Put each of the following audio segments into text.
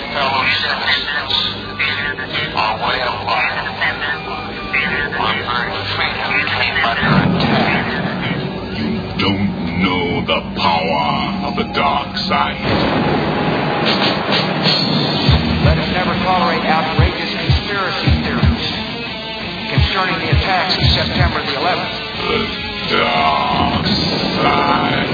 fellow citizens, our way of life, our very freedom came under attack. You don't know the power of the dark side. Let us never tolerate outrageous conspiracy theories concerning the attacks of September the 11th. The dark side.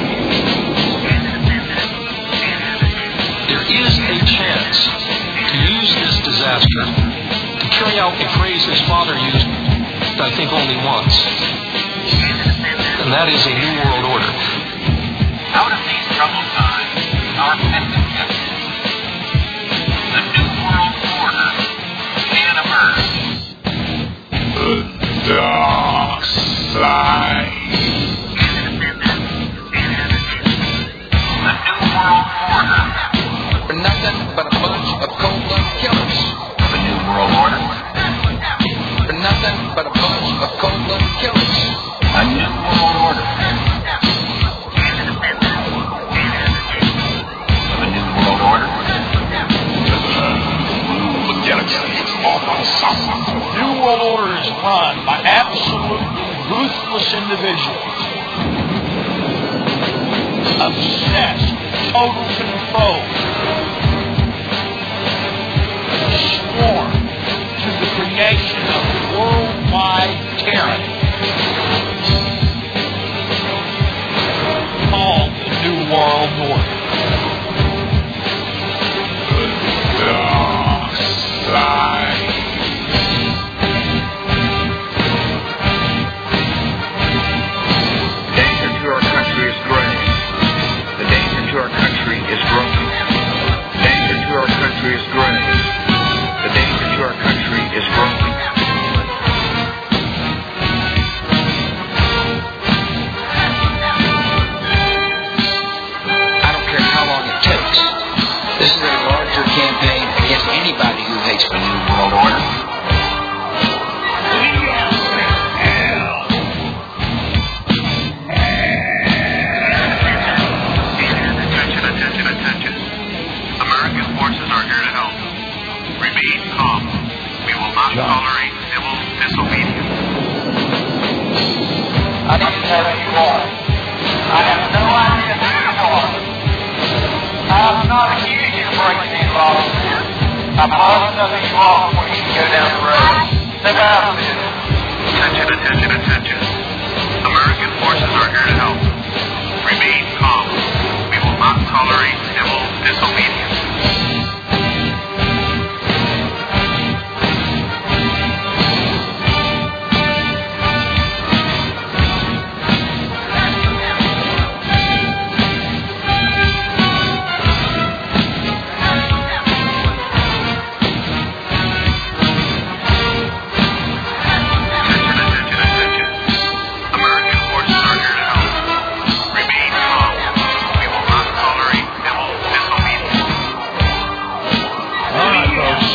There is a chance to use this disaster to carry out a phrase his father used, I think, only once. And that is a new world order. Out of these troubled times, our fifth objective, the new world order, can emerge. The dark side. The new world order. We're nothing but a bunch of cold-blooded killers. The new world order. We're nothing but a bunch of cold-blooded killers. A new world order. The new world order. New World Order is run by absolutely ruthless individuals, obsessed with total control, sworn to the creation of worldwide tyranny, called the New World Order. The dark side. Danger to our country is grave. The danger to our country is growing. Danger to our country is grave. The danger to our country is growing. I don't care how long it takes. This is a larger campaign against anybody who hates the New World Order. Attention. American forces are here to help. Remain calm. We will not tolerate civil disobedience. I didn't have any war. I have no idea who you are. I'm not accusing you of breaking these laws. I'm lost nothing you all before you can go down the road. Think about this. Attention. American forces are here to help. Remain calm. We will not tolerate civil disobedience. Attention. American forces are here to help. Remain calm. We will not tolerate civil disobedience. All right, folks.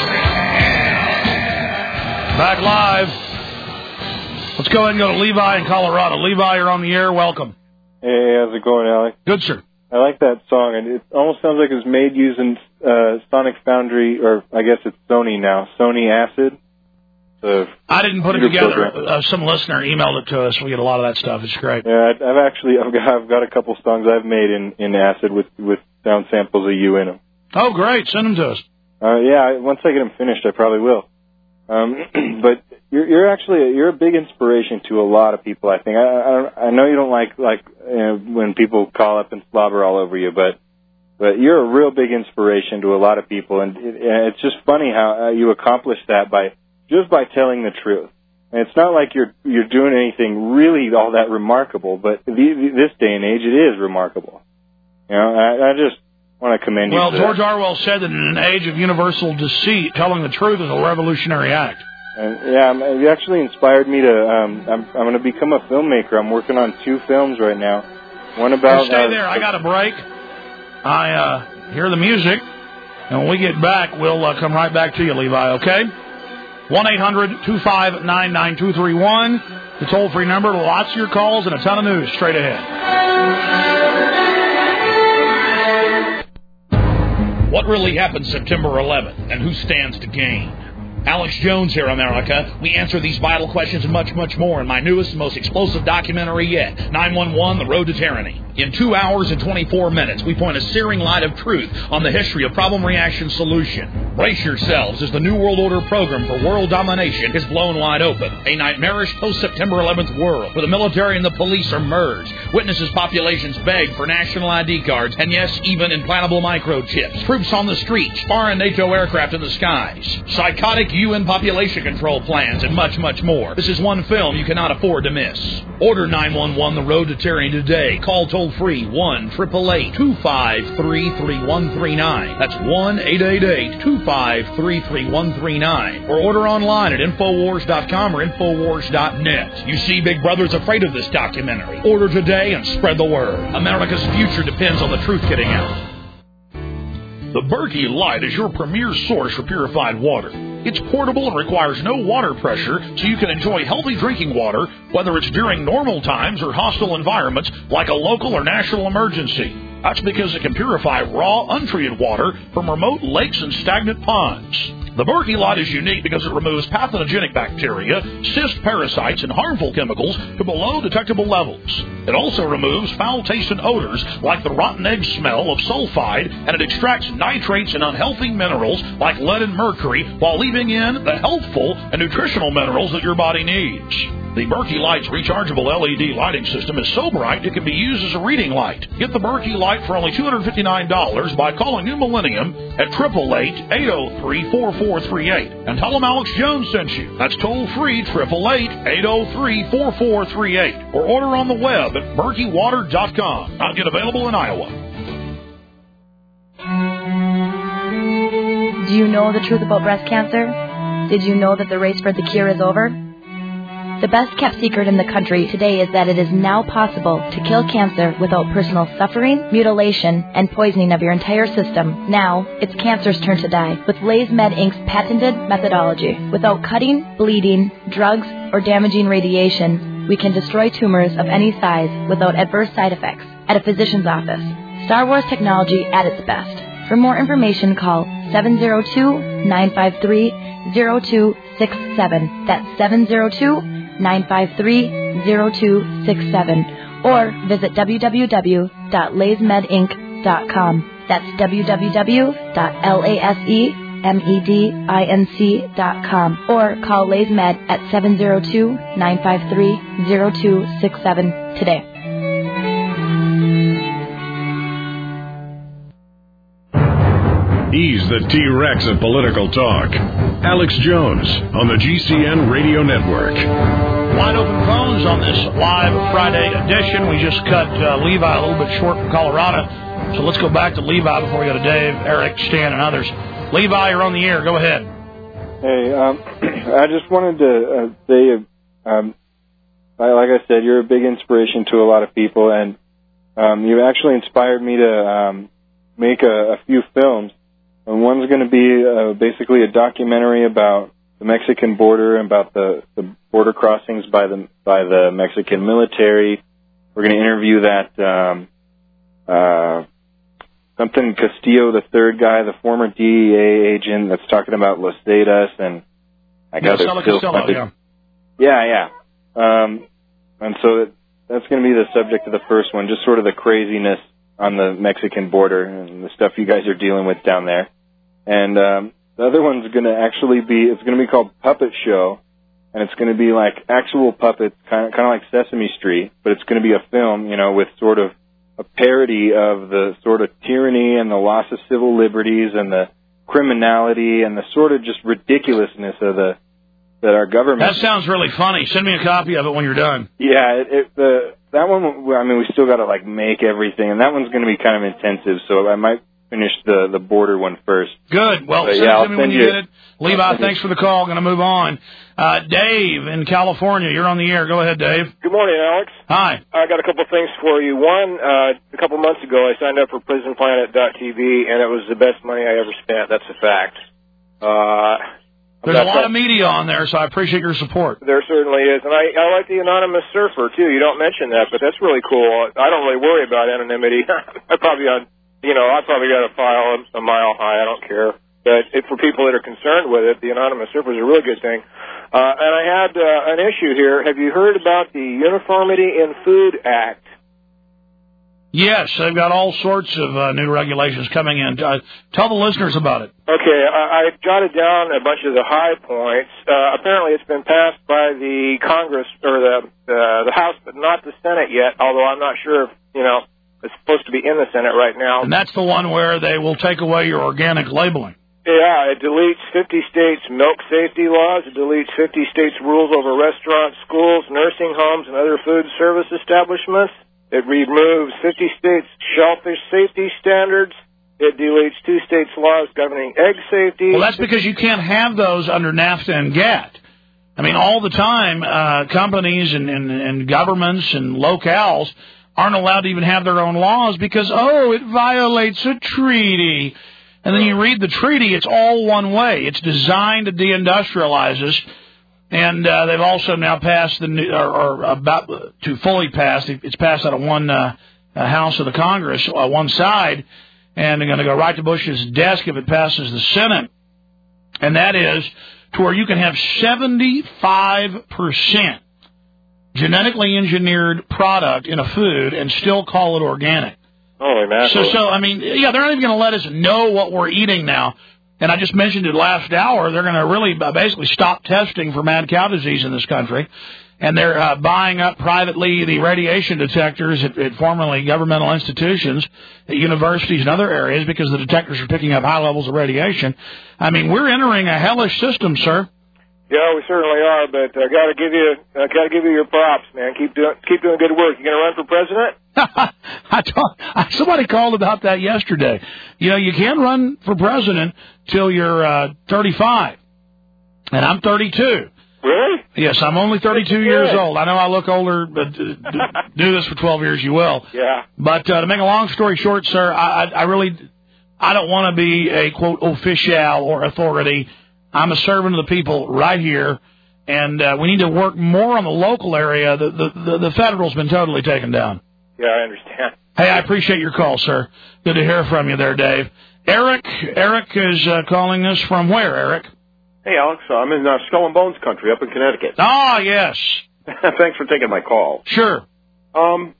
Back live. Let's go ahead and go to Levi in Colorado. Levi, you're on the air. Welcome. Hey, how's it going, Alec? Good, sir. I like that song, and it almost sounds like it was made using Sonic Foundry, or I guess it's Sony now, Sony Acid. I didn't put it together. Some listener emailed it to us. We get a lot of that stuff. It's great. Yeah, I've got a couple songs I've made in Acid with sound samples of you in them. Oh, great. Send them to us. Yeah, once I get them finished, I probably will. But you're a big inspiration to a lot of people. I think I know you don't like when people call up and slobber all over you, but you're a real big inspiration to a lot of people, and it's just funny how you accomplish that by telling the truth. And it's not like you're doing anything really all that remarkable, but this day and age, it is remarkable. You know, I just want to commend you. Well, for George that. Orwell said that in an age of universal deceit, telling the truth is a revolutionary act. And yeah, you actually inspired me to. I'm going to become a filmmaker. I'm working on 2 films right now. One about. Stay there. I got a break. I hear the music, and when we get back, we'll come right back to you, Levi. Okay? 1-800-259-9231. The toll-free number. Lots of your calls and a ton of news straight ahead. What really happened September 11th, and who stands to gain? Alex Jones here, America. We answer these vital questions and much, much more in my newest and most explosive documentary yet, 911, The Road to Tyranny. In 2 hours and 24 minutes, we point a searing light of truth on the history of problem, reaction, solution. Brace yourselves as the New World Order program for world domination is blown wide open. A nightmarish post-September 11th world where the military and the police are merged. Witnesses populations beg for national ID cards, and yes, even implantable microchips. Troops on the streets, foreign NATO aircraft in the skies. Psychotic UN population control plans, and much, much more. This is one film you cannot afford to miss. Order 911 The Road to Tyranny today. Call toll-free 1-888-253-3139. That's 1-888-253-3139. Or order online at Infowars.com or Infowars.net. You see, Big Brother's afraid of this documentary. Order today and spread the word. America's future depends on the truth getting out. The Berkey Light is your premier source for purified water. It's portable and requires no water pressure, so you can enjoy healthy drinking water, whether it's during normal times or hostile environments like a local or national emergency. That's because it can purify raw, untreated water from remote lakes and stagnant ponds. The Berkey Light is unique because it removes pathogenic bacteria, cyst parasites, and harmful chemicals to below detectable levels. It also removes foul-tasting odors like the rotten egg smell of sulfide, and it extracts nitrates and unhealthy minerals like lead and mercury while leaving in the healthful and nutritional minerals that your body needs. The Berkey Light's rechargeable LED lighting system is so bright it can be used as a reading light. Get the Berkey Light for only $259 by calling New Millennium at 888-803-4438 and tell them Alex Jones sent you. That's toll-free 888-803-4438 or order on the web at BerkeyWater.com. Not yet available in Iowa. Do you know the truth about breast cancer? Did you know that the race for the cure is over? The best-kept secret in the country today is that it is now possible to kill cancer without personal suffering, mutilation, and poisoning of your entire system. Now, it's cancer's turn to die with LaysMed Inc.'s patented methodology. Without cutting, bleeding, drugs, or damaging radiation, we can destroy tumors of any size without adverse side effects at a physician's office. Star Wars technology at its best. For more information, call 702-953-0267. That's 702-953-0267. Or visit www.laysmedinc.com. That's www.lasemedinc.com. Or call LaysMed at 702-953-0267 today. He's the T-Rex of political talk. Alex Jones on the GCN Radio Network. Wide open phones on this live Friday edition. We just cut Levi a little bit short from Colorado. So let's go back to Levi before we go to Dave, Eric, Stan, and others. Levi, you're on the air. Go ahead. Hey, I just wanted to say, like I said, you're a big inspiration to a lot of people, and you actually inspired me to make a few films. And one's going to be basically a documentary about the Mexican border and about the border crossings by the Mexican military. We're going to interview that something Castillo, the third guy, the former DEA agent that's talking about Los Zetas, and I got Costello, yeah. And so that's going to be the subject of the first one, just sort of the craziness on the Mexican border and the stuff you guys are dealing with down there. And the other one's going to actually be, it's going to be called Puppet Show, and it's going to be like actual puppets, kind of like Sesame Street, but it's going to be a film, with sort of a parody of the sort of tyranny and the loss of civil liberties and the criminality and the sort of just ridiculousness of that our government. That sounds really funny. Send me a copy of it when you're done. Yeah, that one, we still got to make everything, and that one's going to be kind of intensive, so I might finish the border one first. Good. Well, send it to me when you get it. Levi, thanks for the call. Going to move on. Dave in California, you're on the air. Go ahead, Dave. Good morning, Alex. Hi. I got a couple things for you. One, a couple months ago, I signed up for PrisonPlanet.tv, and it was the best money I ever spent. That's a fact. There's a lot of media on there, so I appreciate your support. There certainly is. And I like the Anonymous Surfer, too. You don't mention that, but that's really cool. I don't really worry about anonymity. I'm probably on I probably got a file a mile high. I don't care. But for people that are concerned with it, the anonymous server is a really good thing. And I had an issue here. Have you heard about the Uniformity in Food Act? Yes, they've got all sorts of new regulations coming in. Tell the listeners about it. Okay, I jotted down a bunch of the high points. Apparently it's been passed by the Congress, or the House, but not the Senate yet, although I'm not sure if, it's supposed to be in the Senate right now. And that's the one where they will take away your organic labeling. Yeah, it deletes 50 states' milk safety laws. It deletes 50 states' rules over restaurants, schools, nursing homes, and other food service establishments. It removes 50 states' shellfish safety standards. It deletes 2 states' laws governing egg safety. Well, that's because you can't have those under NAFTA and GATT. I mean, all the time, companies and governments and locales aren't allowed to even have their own laws because, it violates a treaty. And then you read the treaty, it's all one way. It's designed to deindustrialize us. And they've also now passed to fully pass. It's passed out of one House of the Congress, one side, and they're going to go right to Bush's desk if it passes the Senate. And that is to where you can have 75% genetically engineered product in a food and still call it organic. Holy mackerel. So I mean, they're not even going to let us know what we're eating now. And I just mentioned it last hour. They're going to really basically stop testing for mad cow disease in this country. And they're buying up privately the radiation detectors at formerly governmental institutions, at universities and other areas, because the detectors are picking up high levels of radiation. I mean, we're entering a hellish system, sir. Yeah, we certainly are, but I got to give you your props, man. Keep doing good work. You going to run for president? Somebody called about that yesterday. You can run for president till you're 35, and I'm 32. Really? Yes, I'm only 32 years old. I know I look older, but do this for 12 years, you will. Yeah. But to make a long story short, sir, I don't want to be a, quote, official or authority. I'm a servant of the people right here, and we need to work more on the local area. The federal's been totally taken down. Yeah, I understand. Hey, I appreciate your call, sir. Good to hear from you there, Dave. Eric is calling us from where, Eric? Hey, Alex, I'm in Skull and Bones country up in Connecticut. Ah, yes. Thanks for taking my call. Sure. The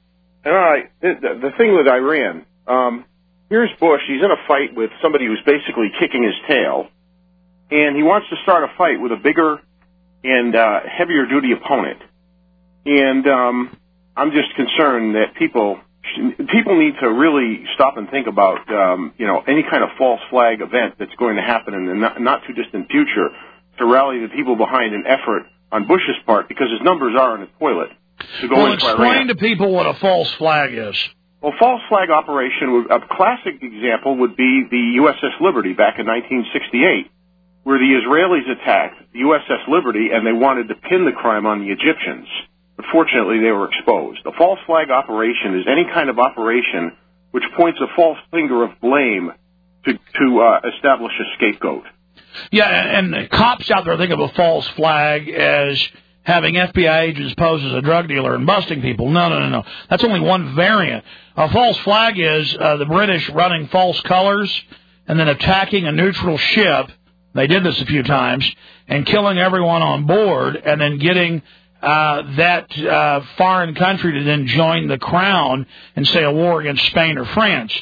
thing with Iran, here's Bush. He's in a fight with somebody who's basically kicking his tail, and he wants to start a fight with a bigger and heavier-duty opponent. And I'm just concerned that people need to really stop and think about, any kind of false flag event that's going to happen in the not too distant future to rally the people behind an effort on Bush's part, because his numbers are in the toilet. Well, explain to people what a false flag is. Well, false flag operation, a classic example would be the USS Liberty back in 1968, where the Israelis attacked the USS Liberty and they wanted to pin the crime on the Egyptians. But fortunately, they were exposed. A false flag operation is any kind of operation which points a false finger of blame to establish a scapegoat. Yeah, and cops out there think of a false flag as having FBI agents pose as a drug dealer and busting people. No. That's only one variant. A false flag is the British running false colors and then attacking a neutral ship. They did this a few times, and killing everyone on board, and then getting that foreign country to then join the crown and say a war against Spain or France.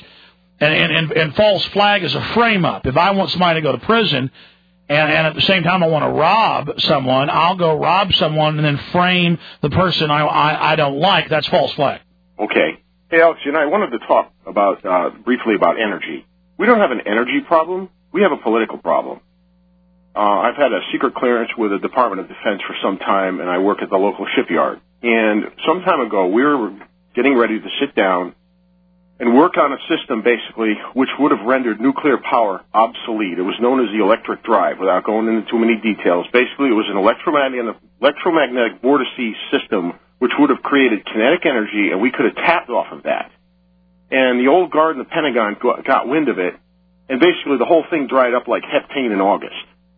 And false flag is a frame-up. If I want somebody to go to prison, and at the same time I want to rob someone, I'll go rob someone and then frame the person I don't like. That's false flag. Okay. Hey, Alex, I wanted to talk briefly about energy. We don't have an energy problem. We have a political problem. I've had a secret clearance with the Department of Defense for some time, and I work at the local shipyard. And some time ago, we were getting ready to sit down and work on a system, basically, which would have rendered nuclear power obsolete. It was known as the electric drive, without going into too many details. Basically, it was an electromagnetic vortice system which would have created kinetic energy, and we could have tapped off of that. And the old guard in the Pentagon got wind of it, and basically the whole thing dried up like heptane in August.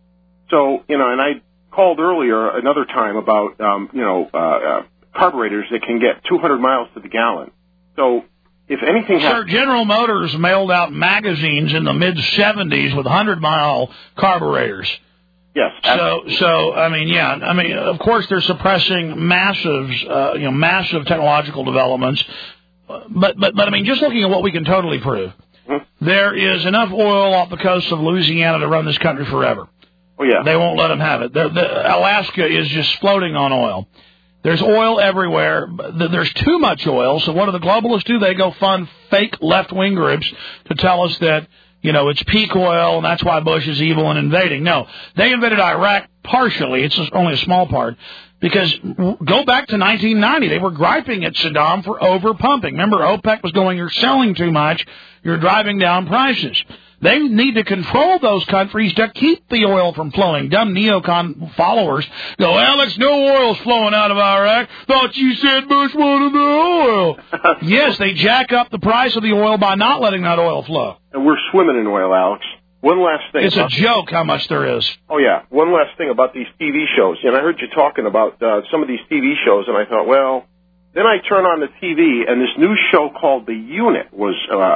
So, and I called earlier another time about, carburetors that can get 200 miles to the gallon. So if anything Sir, General Motors mailed out magazines in the mid-'70s with 100-mile carburetors. Yes. So I mean, yeah. I mean, of course, they're suppressing massive technological developments. But I mean, just looking at what we can totally prove, there is enough oil off the coast of Louisiana to run this country forever. Oh yeah. They won't let them have it. Alaska is just floating on oil. There's oil everywhere. There's too much oil. So what do the globalists do? They go fund fake left-wing groups to tell us that, it's peak oil, and that's why Bush is evil and invading. No, they invaded Iraq partially. It's just only a small part. Because go back to 1990, they were griping at Saddam for over-pumping. Remember, OPEC was going, you're selling too much, you're driving down prices. They need to control those countries to keep the oil from flowing. Dumb neocon followers go, Alex, no oil's flowing out of Iraq. Thought you said Bush wanted the oil. Yes, they jack up the price of the oil by not letting that oil flow. And we're swimming in oil, Alex. One last thing. It's a joke how much there is. Oh, yeah. One last thing about these TV shows. And I heard you talking about some of these TV shows, and I thought, well, then I turn on the TV, and this new show called The Unit was,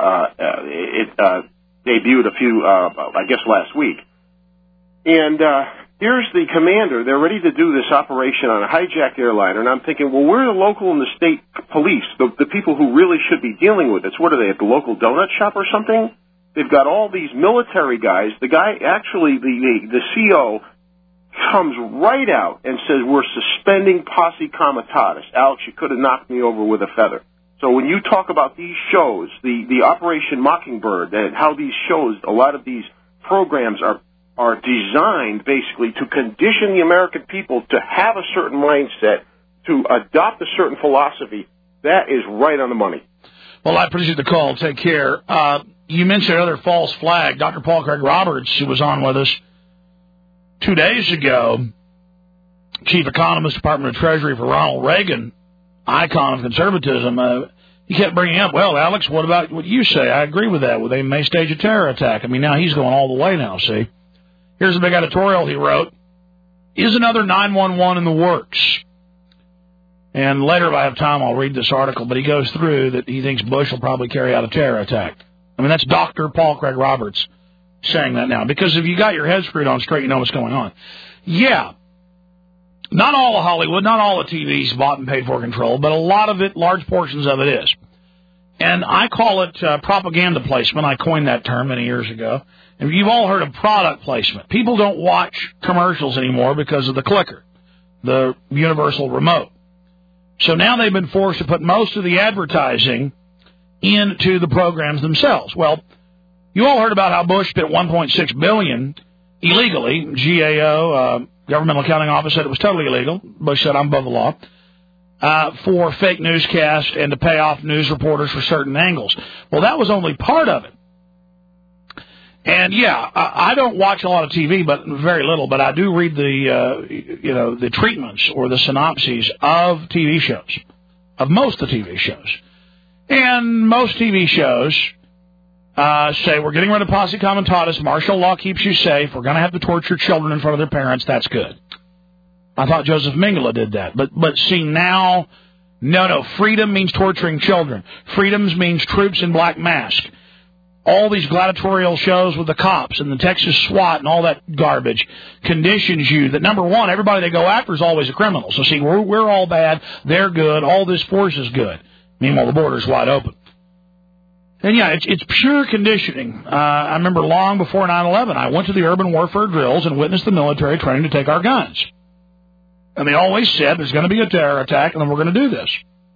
debuted I guess last week. And here's the commander. They're ready to do this operation on a hijacked airliner, and I'm thinking, well, where are the local and the state police, the people who really should be dealing with this? What are they, at the local donut shop or something? They've got all these military guys. The guy, actually, the CO, comes right out and says, we're suspending posse comitatus. Alex, you could have knocked me over with a feather. So when you talk about these shows, the Operation Mockingbird, and how these shows, a lot of these programs are designed basically to condition the American people to have a certain mindset, to adopt a certain philosophy, that is right on the money. Well, I appreciate the call. Take care. You mentioned another false flag. Dr. Paul Craig Roberts, who was on with us 2 days ago, chief economist, Department of Treasury for Ronald Reagan, icon of conservatism, he kept bringing up, well, Alex, what about what you say? I agree with that. Well, they may stage a terror attack. I mean, now he's going all the way now, see? Here's a big editorial he wrote. Is another 911 in the works? And later, if I have time, I'll read this article, but he goes through that he thinks Bush will probably carry out a terror attack. I mean, that's Dr. Paul Craig Roberts saying that now. Because if you got your head screwed on straight, you know what's going on. Yeah. Not all of Hollywood, not all of TV is bought and paid for control, but a lot of it, large portions of it is. And I call it propaganda placement. I coined that term many years ago. And you've all heard of product placement. People don't watch commercials anymore because of the clicker, the universal remote. So now they've been forced to put most of the advertising into the programs themselves. Well, you all heard about how Bush spent $1.6 billion illegally. GAO, Governmental Accounting Office, said it was totally illegal. Bush said, I'm above the law. For fake newscasts and to pay off news reporters for certain angles. Well, that was only part of it. And yeah, I don't watch a lot of TV, but very little. But I do read the treatments or the synopses of TV shows, of most of the TV shows. And most TV shows say we're getting rid of posse comitatus, martial law keeps you safe, we're going to have to torture children in front of their parents, that's good. I thought Joseph Mengele did that. But see, now, no, freedom means torturing children. Freedoms means troops in black masks. All these gladiatorial shows with the cops and the Texas SWAT and all that garbage conditions you that, number one, everybody they go after is always a criminal. So, see, we're all bad, they're good, all this force is good. Meanwhile, the border's wide open. And, yeah, it's pure conditioning. I remember long before 9/11, I went to the urban warfare drills and witnessed the military training to take our guns. And they always said there's going to be a terror attack and then we're going to do this.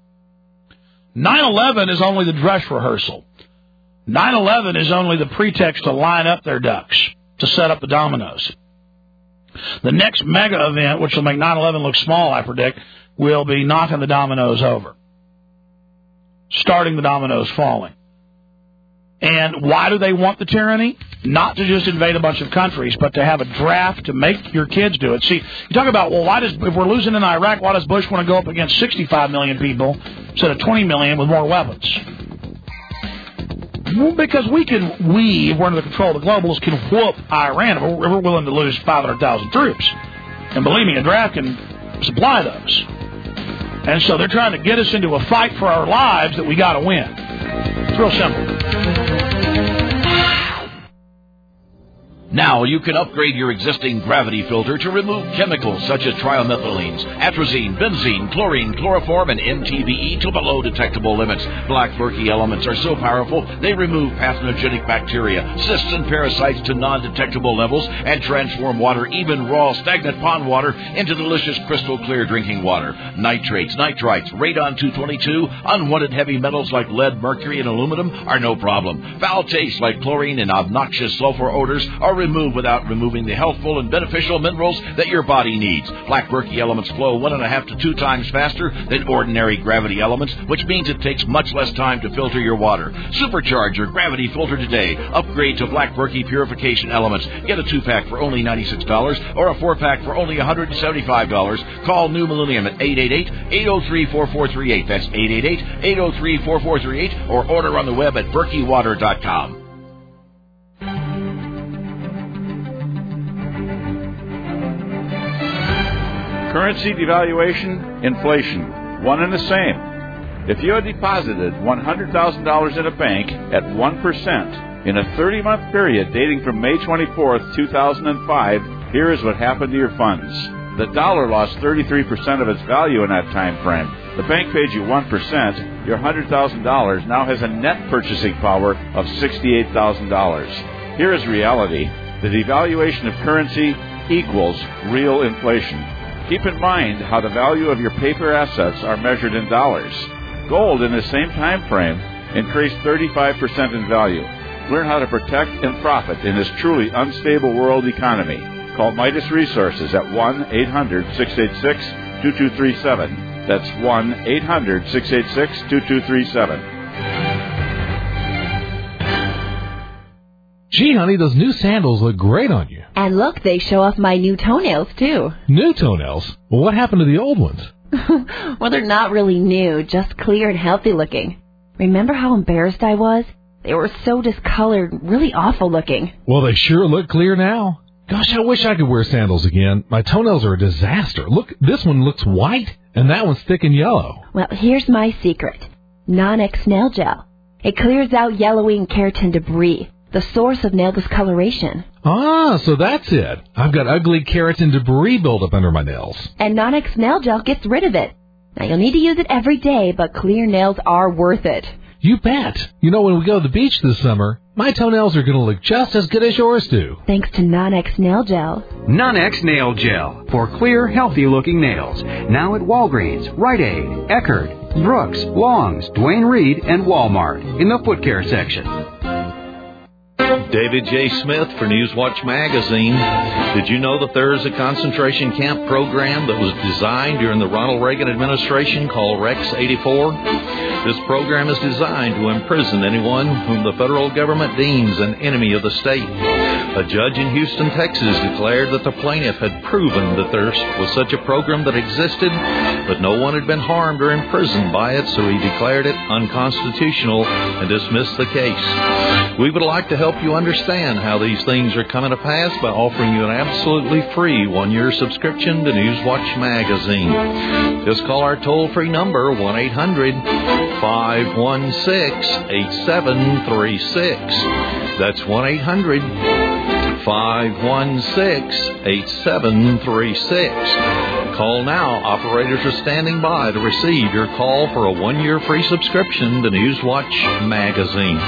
9/11 is only the dress rehearsal. 9/11 is only the pretext to line up their ducks, to set up the dominoes. The next mega event, which will make 9/11 look small, I predict, will be knocking the dominoes over, starting the dominoes falling. And why do they want the tyranny? Not to just invade a bunch of countries, but to have a draft to make your kids do it. See, you talk about, well, if we're losing in Iraq, why does Bush want to go up against 65 million people instead of 20 million with more weapons? Well, because if we're under the control of the globalists, can whoop Iran if we're willing to lose 500,000 troops. And believe me, a draft can supply those. And so they're trying to get us into a fight for our lives that we got to win. real simple. Now you can upgrade your existing gravity filter to remove chemicals such as trimethylenes, atrazine, benzene, chlorine, chloroform, and MTBE to below detectable limits. Black Berkey elements are so powerful they remove pathogenic bacteria, cysts, and parasites to non-detectable levels and transform water, even raw, stagnant pond water, into delicious crystal clear drinking water. Nitrates, nitrites, radon-222, unwanted heavy metals like lead, mercury, and aluminum are no problem. Foul tastes like chlorine and obnoxious sulfur odors are removed without removing the healthful and beneficial minerals that your body needs. Black Berkey elements flow 1.5 to 2 times faster than ordinary gravity elements, which means it takes much less time to filter your water. Supercharge your gravity filter today. Upgrade to Black Berkey purification elements. Get a 2-pack for only $96 or a 4-pack for only $175. Call New Millennium at 888-803-4438. That's 888-803-4438, or order on the web at berkeywater.com. Currency devaluation, inflation, one and the same. If you had deposited $100,000 in a bank at 1% in a 30-month period dating from May 24th, 2005, here is what happened to your funds. The dollar lost 33% of its value in that time frame. The bank paid you 1%. Your $100,000 now has a net purchasing power of $68,000. Here is reality. The devaluation of currency equals real inflation. Keep in mind how the value of your paper assets are measured in dollars. Gold in the same time frame increased 35% in value. Learn how to protect and profit in this truly unstable world economy. Call Midas Resources at 1-800-686-2237. That's 1-800-686-2237. Gee, honey, those new sandals look great on you. And look, they show off my new toenails, too. New toenails? Well, what happened to the old ones? Well, they're not really new, just clear and healthy looking. Remember how embarrassed I was? They were so discolored, really awful looking. Well, they sure look clear now. Gosh, I wish I could wear sandals again. My toenails are a disaster. Look, this one looks white, and that one's thick and yellow. Well, here's my secret. Non-X Nail Gel. It clears out yellowing and keratin debris, the source of nail discoloration. Ah, so that's it. I've got ugly keratin debris buildup under my nails. And Non-X Nail Gel gets rid of it. Now, you'll need to use it every day, but clear nails are worth it. You bet. You know, when we go to the beach this summer, my toenails are going to look just as good as yours do. Thanks to Non-X Nail Gel. Non-X Nail Gel for clear, healthy-looking nails. Now at Walgreens, Rite Aid, Eckerd, Brooks, Long's, Duane Reade, and Walmart in the foot care section. David J. Smith for Newswatch Magazine. Did you know that there is a concentration camp program that was designed during the Ronald Reagan administration called Rex 84? This program is designed to imprison anyone whom the federal government deems an enemy of the state. A judge in Houston, Texas declared that the plaintiff had proven that there was such a program that existed, but no one had been harmed or imprisoned by it, so he declared it unconstitutional and dismissed the case. We would like to help you understand how these things are coming to pass by offering you an absolutely free 1-year subscription to Newswatch Magazine. Just call our toll-free number, 1-800-516-8736. That's 1-800-516-8736. Call now. Operators are standing by to receive your call for a 1-year free subscription to Newswatch Magazine.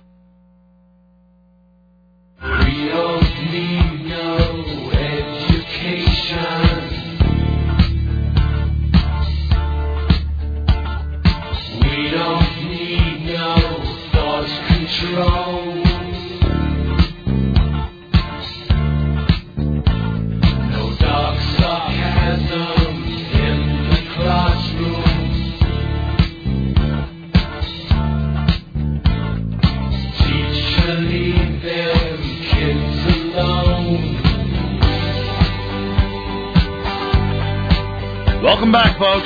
We don't need no education. We don't need no thought control. No dark sarcasm in the classroom. Teacher, leave them kids alone. Welcome back, folks.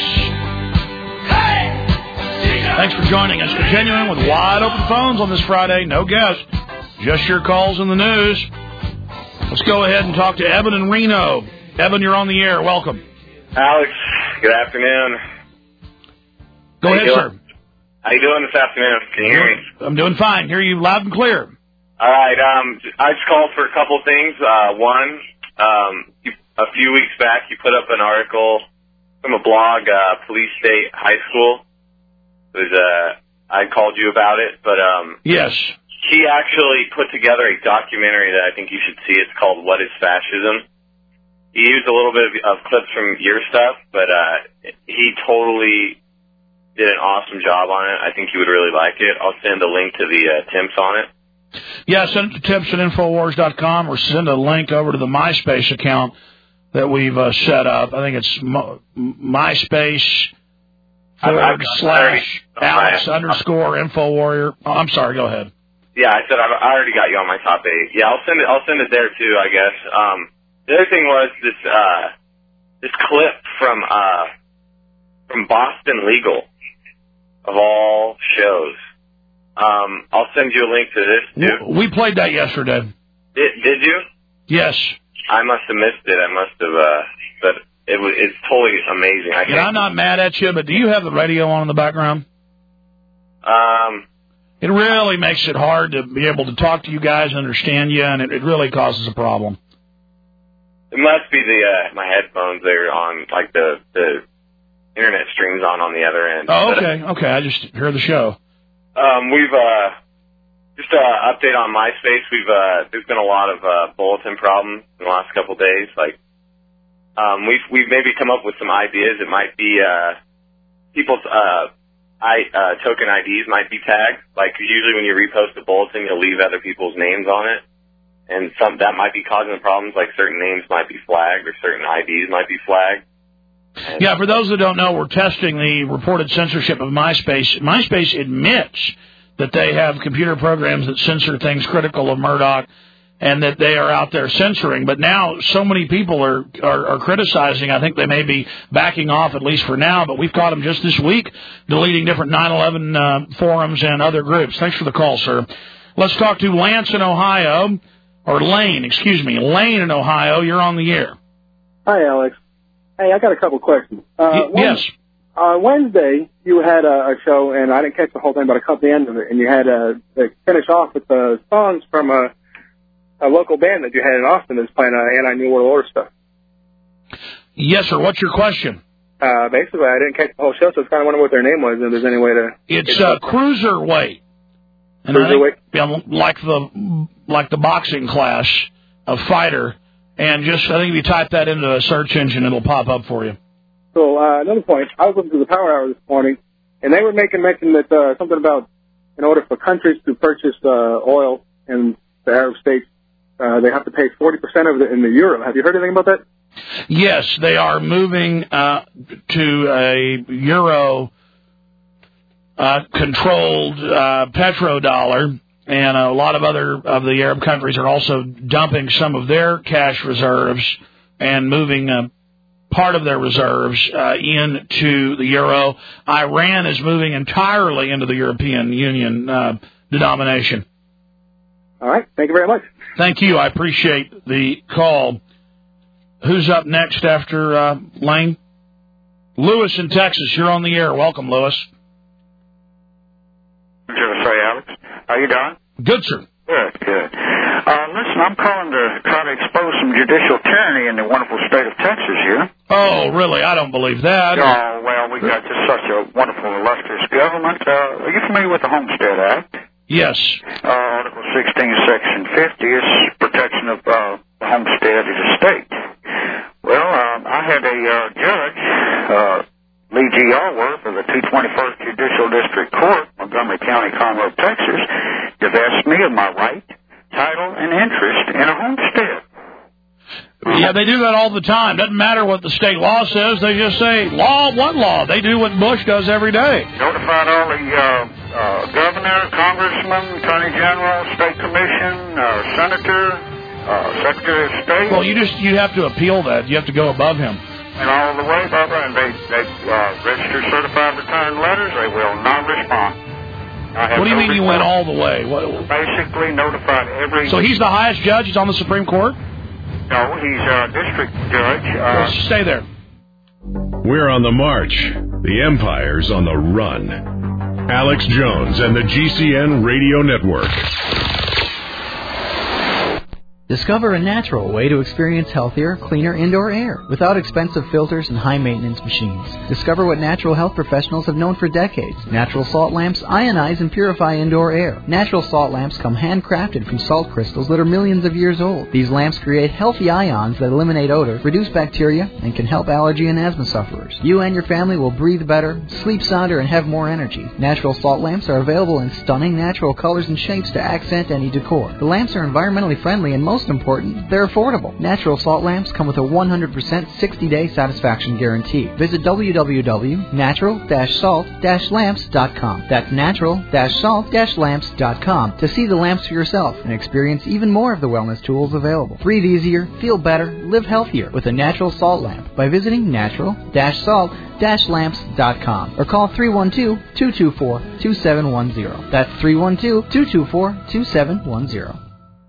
Thanks for joining us. Continuing with wide open phones on this Friday. No guests, just your calls in the news. Let's go ahead and talk to Evan in Reno. Evan, you're on the air. Welcome. Alex, good afternoon. Go ahead, sir. How you doing this afternoon? Can you hear me? I'm doing fine. Hear you loud and clear. All right. I just called for a couple things. One, a few weeks back, you put up an article from a blog, Police State High School. It was, I called you about it, but yes, he actually put together a documentary that I think you should see. It's called "What Is Fascism." He used a little bit of clips from your stuff, but he totally did an awesome job on it. I think you would really like it. I'll send a link to the temps on it. Yeah, send it to tips at Infowars.com or send a link over to the MySpace account that we've set up. I think it's MySpace / Alex _InfoWarrior. Oh, I'm sorry, go ahead. Yeah, I said I already got you on my top 8. Yeah, I'll send it there too, I guess. The other thing was this clip from Boston Legal, of all shows. I'll send you a link to this too. We played that yesterday. Did you? Yes. I must have missed it. I must have, but it's totally amazing. I'm not mad at you, but do you have the radio on in the background? It really makes it hard to be able to talk to you guys and understand you, and it really causes a problem. It must be my headphones. They're on, like the internet streams on the other end. Oh, okay, okay. I just hear the show. We've just update on MySpace. There's been a lot of bulletin problems in the last couple of days. Like, we've maybe come up with some ideas. It might be people's token IDs might be tagged. Like, 'cause usually when you repost a bulletin, you'll leave other people's names on it, and that might be causing the problems. Like, certain names might be flagged or certain IDs might be flagged. Yeah, for those that don't know, we're testing the reported censorship of MySpace. MySpace admits that they have computer programs that censor things critical of Murdoch and that they are out there censoring. But now so many people are criticizing. I think they may be backing off, at least for now, but we've caught them just this week deleting different 9/11 forums and other groups. Thanks for the call, sir. Let's talk to Lance in Ohio, or Lane, excuse me. Lane in Ohio, you're on the air. Hi, Alex. Hey, I got a couple questions. Yes. On Wednesday, you had a show, and I didn't catch the whole thing, but I caught the end of it, and you had to finish off with the songs from a local band that you had in Austin that's playing anti-New World Order stuff. Yes, sir. What's your question? Basically, I didn't catch the whole show, so I was kind of wondering what their name was, and if there's any way to... It's Cruiserweight. And Cruiserweight? Like the boxing class of fighter. And I think if you type that into a search engine, it'll pop up for you. So, another point, I was listening to the Power Hour this morning, and they were making mention that something about in order for countries to purchase oil in the Arab states, they have to pay 40% of it in the euro. Have you heard anything about that? Yes, they are moving to a euro controlled petrodollar. And a lot of other of the Arab countries are also dumping some of their cash reserves and moving part of their reserves into the euro. Iran is moving entirely into the European Union denomination. All right. Thank you very much. Thank you. I appreciate the call. Who's up next after Lane? Lewis in Texas. You're on the air. Welcome, Lewis. Alex. How you doing? Good, sir. Good. Listen, I'm calling to try to expose some judicial tyranny in the wonderful state of Texas here. Oh, really? I don't believe that. Oh, well, we got just such a wonderful, illustrious government. Are you familiar with the Homestead Act? Yes. Article 16, Section 50 is protection of the homestead of the state. Well, I had a judge, Lee G. Allworth of the 221st Judicial District Court, Montgomery County, Commonwealth, Texas, divest me of my right, title, and interest in a homestead. Yeah, they do that all the time. Doesn't matter what the state law says. They just say, law, what law? They do what Bush does every day. Notified all the governor, congressman, attorney general, state commission, senator, secretary of state. Well, you have to appeal that. You have to go above him. And all the way, Barbara, and they register certified return letters. They will not respond. What do you mean you went all the way? Basically notified every... So he's the highest judge? He's on the Supreme Court? No, he's a district judge. Stay there. We're on the march. The Empire's on the run. Alex Jones and the GCN Radio Network. Discover a natural way to experience healthier, cleaner indoor air without expensive filters and high-maintenance machines. Discover what natural health professionals have known for decades. Natural salt lamps ionize and purify indoor air. Natural salt lamps come handcrafted from salt crystals that are millions of years old. These lamps create healthy ions that eliminate odor, reduce bacteria, and can help allergy and asthma sufferers. You and your family will breathe better, sleep sounder, and have more energy. Natural salt lamps are available in stunning natural colors and shapes to accent any decor. The lamps are environmentally friendly and most important, they're affordable. Natural salt lamps come with a 100% 60-day satisfaction guarantee. Visit www.natural-salt-lamps.com. That's natural-salt-lamps.com to see the lamps for yourself and experience even more of the wellness tools available. Breathe easier, feel better, live healthier with a natural salt lamp by visiting natural-salt-lamps.com or call 312-224-2710. That's 312-224-2710.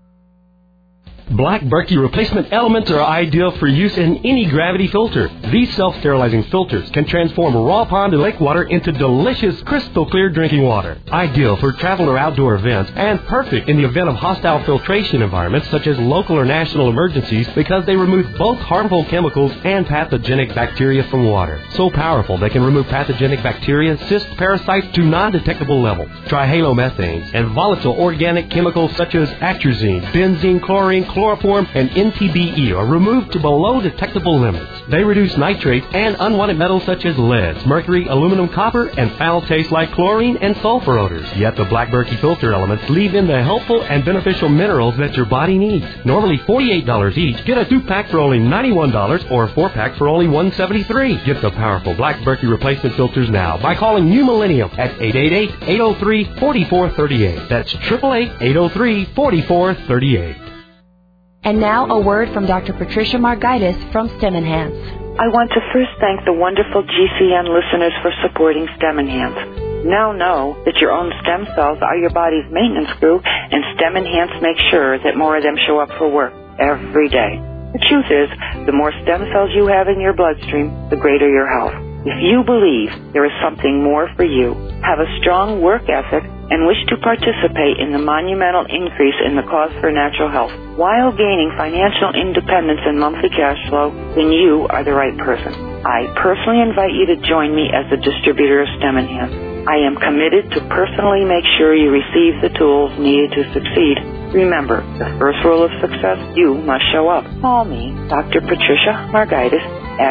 Black Berkey replacement elements are ideal for use in any gravity filter. These self-sterilizing filters can transform raw pond and lake water into delicious, crystal clear drinking water. Ideal for travel or outdoor events, and perfect in the event of hostile filtration environments such as local or national emergencies because they remove both harmful chemicals and pathogenic bacteria from water. So powerful they can remove pathogenic bacteria, cysts, parasites to non-detectable levels. Trihalomethanes and volatile organic chemicals such as atrazine, benzene, chlorine, chloroform, and NTBE are removed to below detectable limits. They reduce nitrates and unwanted metals such as lead, mercury, aluminum, copper, and foul taste like chlorine and sulfur odors. Yet the Black Berkey filter elements leave in the helpful and beneficial minerals that your body needs. Normally $48 each, get a 2-pack for only $91 or a 4-pack for only $173. Get the powerful Black Berkey replacement filters now by calling New Millennium at 888-803-4438. That's 888-803-4438. And now a word from Dr. Patricia Margaitis from STEM Enhance. I want to first thank the wonderful GCN listeners for supporting STEM Enhance. Now know that your own stem cells are your body's maintenance crew, and STEM Enhance makes sure that more of them show up for work every day. The truth is, the more stem cells you have in your bloodstream, the greater your health. If you believe there is something more for you, have a strong work ethic, and wish to participate in the monumental increase in the cause for natural health while gaining financial independence and monthly cash flow, then you are the right person. I personally invite you to join me as the distributor of STEM Enhance. I am committed to personally make sure you receive the tools needed to succeed. Remember, the first rule of success, you must show up. Call me, Dr. Patricia Margaitis, at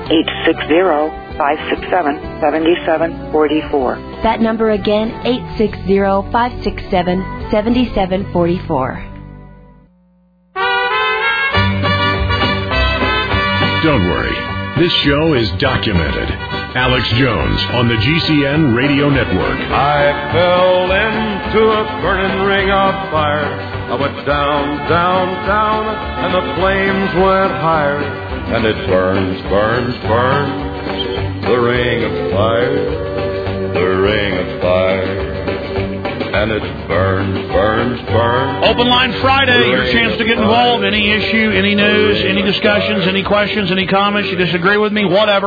860-567-7744. That number again, 860-567-7744. Don't worry. This show is documented. Alex Jones on the GCN Radio Network. I fell into a burning ring of fire. I went down, down, down, and the flames went higher. And it burns, burns, burns, the ring of fire, the ring of fire. And it burns, burns, burns. Open Line Friday, your chance to get involved. Any issue, any news, any discussions, any questions, any comments, you disagree with me, whatever,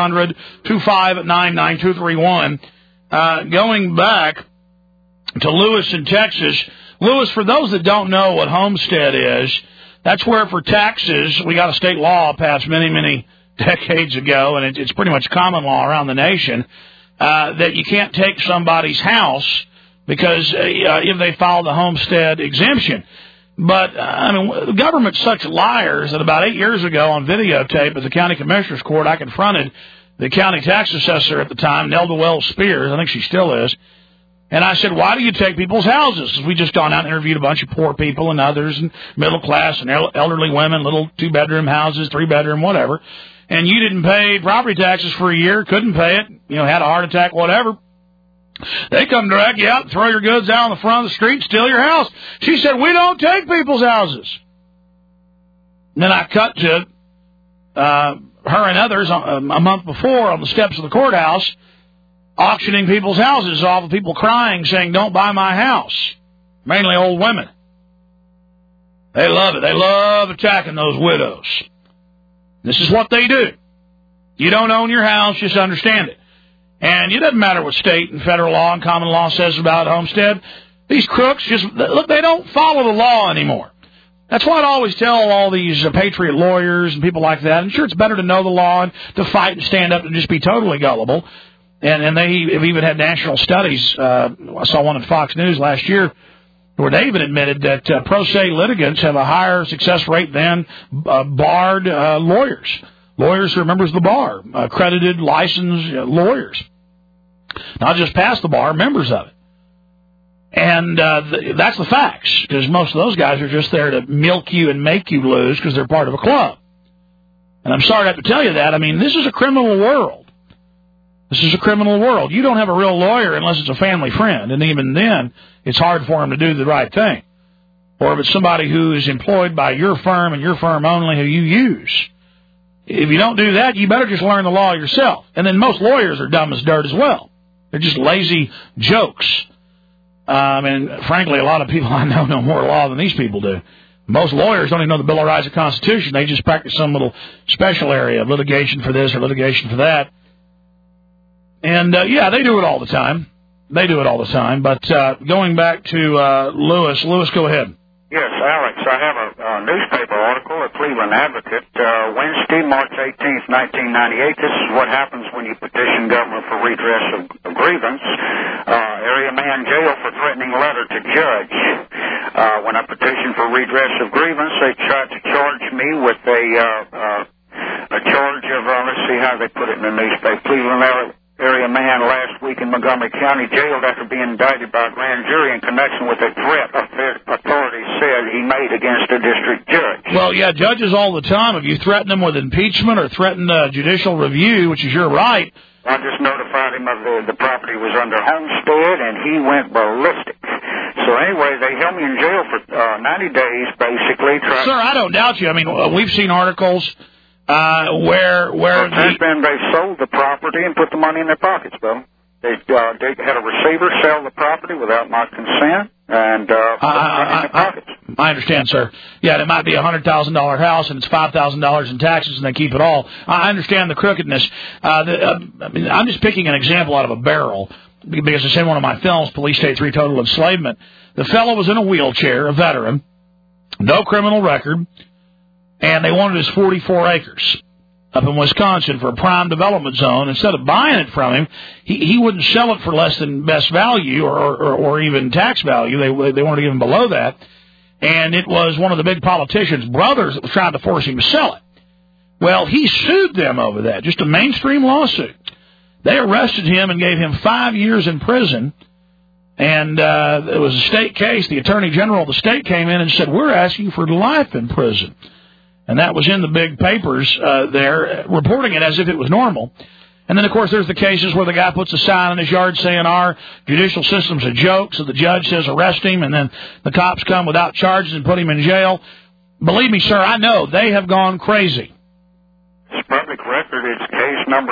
1-800-259-9231. Going back to Lewis in Texas. Lewis, for those that don't know what homestead is, that's where for taxes, we got a state law passed many, many decades ago, and it's pretty much common law around the nation, that you can't take somebody's house because if they file the homestead exemption. But, the government's such liars that about 8 years ago on videotape at the county commissioner's court, I confronted the county tax assessor at the time, Nelda Wells Spears, I think she still is, and I said, why do you take people's houses? Because we just gone out and interviewed a bunch of poor people and others, and middle class and elderly women, little 2-bedroom houses, 3-bedroom, whatever, and you didn't pay property taxes for a year, couldn't pay it, had a heart attack, whatever. They come drag you out, throw your goods out on the front of the street, steal your house. She said, we don't take people's houses. And then I cut to her and others a month before on the steps of the courthouse, auctioning people's houses off of people crying, saying, don't buy my house. Mainly old women. They love it. They love attacking those widows. This is what they do. You don't own your house, just understand it. And it doesn't matter what state and federal law and common law says about homestead. These crooks look, they don't follow the law anymore. That's why I'd always tell all these patriot lawyers and people like that, and sure, it's better to know the law and to fight and stand up and just be totally gullible. And they have even had national studies. I saw one on Fox News last year where they even admitted that pro se litigants have a higher success rate than barred lawyers. Lawyers who are members of the bar, accredited, licensed lawyers. Not just past the bar, members of it. And that's the facts, because most of those guys are just there to milk you and make you lose because they're part of a club. And I'm sorry to have to tell you that. I mean, this is a criminal world. This is a criminal world. You don't have a real lawyer unless it's a family friend, and even then, it's hard for him to do the right thing. Or if it's somebody who is employed by your firm and your firm only who you use. If you don't do that, you better just learn the law yourself. And then most lawyers are dumb as dirt as well. They're just lazy jokes. And frankly, a lot of people I know more law than these people do. Most lawyers don't even know the Bill of Rights or Constitution. They just practice some little special area of litigation for this or litigation for that. And, yeah, they do it all the time. They do it all the time. But going back to Lewis. Lewis, go ahead. Yes, Alex, I have a newspaper article, a Cleveland Advocate, Wednesday, March 18th, 1998. This is what happens when you petition government for redress of grievance. Area man jailed for threatening letter to judge. When I petitioned for redress of grievance, they tried to charge me with a charge of, let's see how they put it in the newspaper, Cleveland area man last week in Montgomery County jailed after being indicted by a grand jury in connection with a threat authorities said he made against a district judge. Well, yeah, judges all the time, if you threaten them with impeachment or threaten judicial review, which is your right. I just notified him of the property was under homestead, and he went ballistic. So anyway, they held me in jail for 90 days, basically. Sir, I don't doubt you. I mean, we've seen articles where they sold the property and put the money in their pockets, though. They had a receiver sell the property without my consent and put the money in their pockets. I understand, sir. Yeah, it might be a $100,000 house and it's $5,000 in taxes and they keep it all. I understand the crookedness. I'm just picking an example out of a barrel because it's in one of my films, Police State 3 Total Enslavement. The fellow was in a wheelchair, a veteran, no criminal record, and they wanted his 44 acres up in Wisconsin for a prime development zone. Instead of buying it from him, he wouldn't sell it for less than best value or even tax value. They wanted to give him below that. And it was one of the big politicians' brothers that was trying to force him to sell it. Well, he sued them over that, just a mainstream lawsuit. They arrested him and gave him 5 years in prison. And it was a state case. The attorney general of the state came in and said, we're asking for life in prison. And that was in the big papers there, reporting it as if it was normal. And then, of course, there's the cases where the guy puts a sign in his yard saying our judicial system's a joke, so the judge says arrest him, and then the cops come without charges and put him in jail. Believe me, sir, I know they have gone crazy. It's public record. It's case number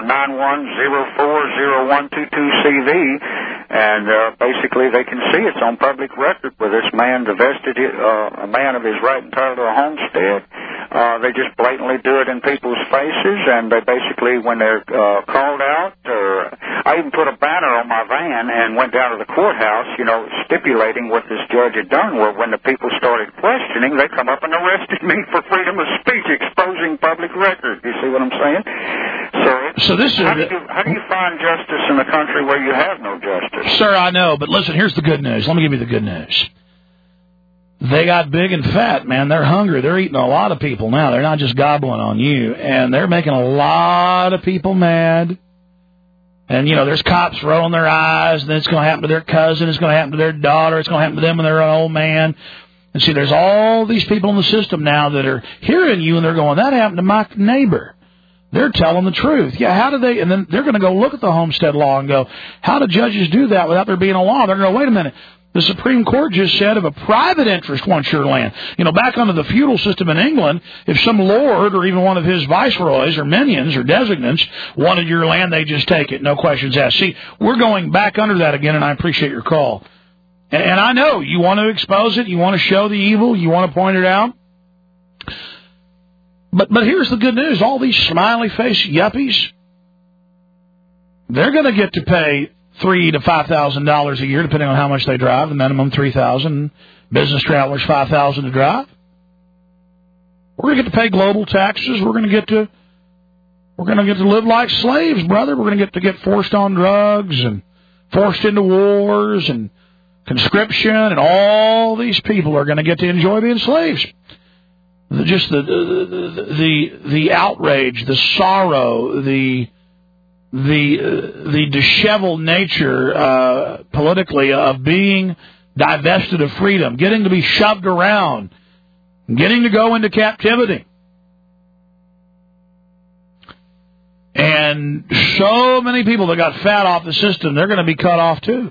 91040122CV, and basically they can see it's on public record where this man divested a man of his right and title to a homestead. They just blatantly do it in people's faces, and they basically, when they're called out, I even put a banner on my van and went down to the courthouse, stipulating what this judge had done. Well, when the people started questioning, they come up and arrested me for freedom of speech, exposing public record. You see what I'm saying? So this is how do you find justice in a country where you have no justice? Sir, I know, but listen, here's the good news. Let me give you the good news. They got big and fat, man. They're hungry. They're eating a lot of people now. They're not just gobbling on you. And they're making a lot of people mad. And, there's cops rolling their eyes, and then it's going to happen to their cousin. It's going to happen to their daughter. It's going to happen to them when they're an old man. And see, there's all these people in the system now that are hearing you, and they're going, that happened to my neighbor. They're telling the truth. Yeah, how do they? And then they're going to go look at the homestead law and go, how do judges do that without there being a law? They're going to go, wait a minute. The Supreme Court just said if a private interest wants your land, back under the feudal system in England, if some lord or even one of his viceroys or minions or designants wanted your land, they just take it, no questions asked. See, we're going back under that again, and I appreciate your call. And I know you want to expose it, you want to show the evil, you want to point it out. But here's the good news. All these smiley-faced yuppies, they're going to get to pay $3,000 to $5,000 a year, depending on how much they drive. The minimum $3,000. Business travelers $5,000 to drive. We're going to get to pay global taxes. We're going to get to live like slaves, brother. We're going to get forced on drugs and forced into wars and conscription, and all these people are going to get to enjoy being slaves. Just the outrage, the sorrow, the disheveled nature politically of being divested of freedom, getting to be shoved around, getting to go into captivity. And so many people that got fat off the system, they're going to be cut off too.